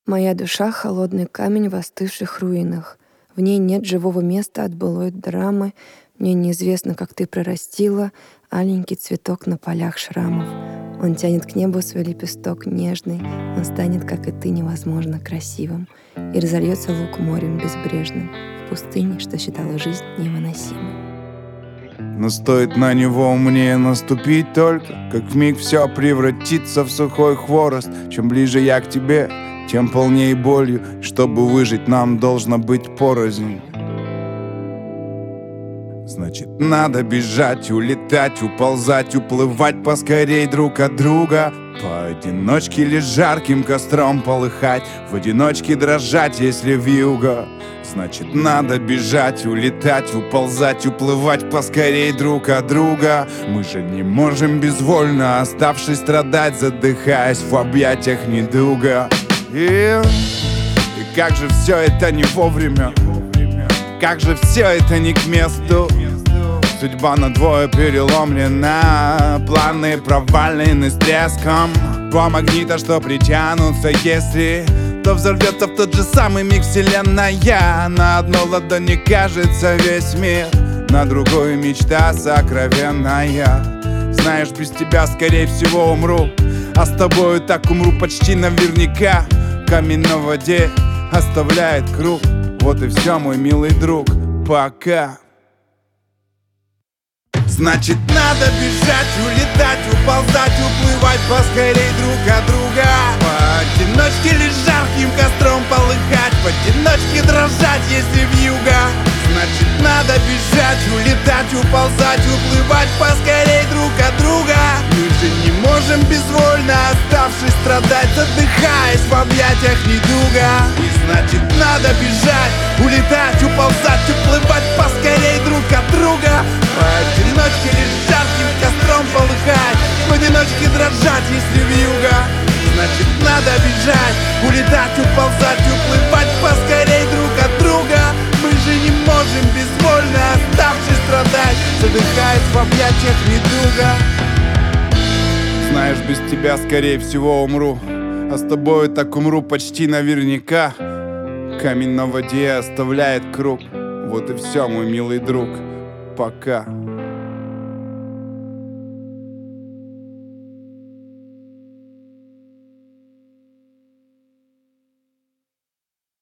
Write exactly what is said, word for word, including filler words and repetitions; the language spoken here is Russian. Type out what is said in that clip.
Моя душа — холодный камень в остывших руинах. В ней нет живого места от былой драмы. Мне неизвестно, как ты прорастила аленький цветок на полях шрамов. Он тянет к небу свой лепесток нежный. Он станет, как и ты, невозможно красивым. И разольется лук морем безбрежным в пустыне, что считала жизнь невыносимой. Но стоит на него мне наступить только, как вмиг все превратится в сухой хворост. Чем ближе я к тебе, тем полнее болью. Чтобы выжить, нам должно быть порознь. Значит, надо бежать, улетать, уползать, уплывать поскорей друг от друга. Поодиночке или жарким костром полыхать, в одиночке дрожать, если вьюга. Значит, надо бежать, улетать, уползать, уплывать поскорей друг от друга. Мы же не можем безвольно, оставшись страдать, задыхаясь в объятиях недуга. И, и как же все это не вовремя, как же все это не к месту. Судьба надвое переломлена, планы провалены с треском. По магниту, что притянутся, если то взорвется в тот же самый миг вселенная. На одной ладони кажется весь мир, на другой мечта сокровенная. Знаешь, без тебя скорее всего умру, а с тобою так умру почти наверняка. Камень на воде оставляет круг. Вот и все, мой милый друг, пока. Значит, надо бежать, улетать, уползать, уплывать поскорей друг от друга. Поодиночке или жарким костром полыхать, поодиночке дрожать, если вьюга. Значит, надо бежать, улетать, уползать, уплывать поскорей друг от друга. Мы же не можем безвольно, оставшись страдать, задыхаясь в объятиях недуга. И значит, надо бежать, улетать, уползать, уплывать поскорей друг от друга. Поодиночке или жарким костром полыхать, в одиночке дрожать, если вьюга. Значит, надо бежать, улетать, уползать, уплывать поскорей друг от друга. Мы же не можем безвольно, оставшись страдать, задыхаясь в объятиях недуга. Знаешь, без тебя скорее всего умру, а с тобою так умру почти наверняка. Камень на воде оставляет круг. Вот и все, мой милый друг, пока.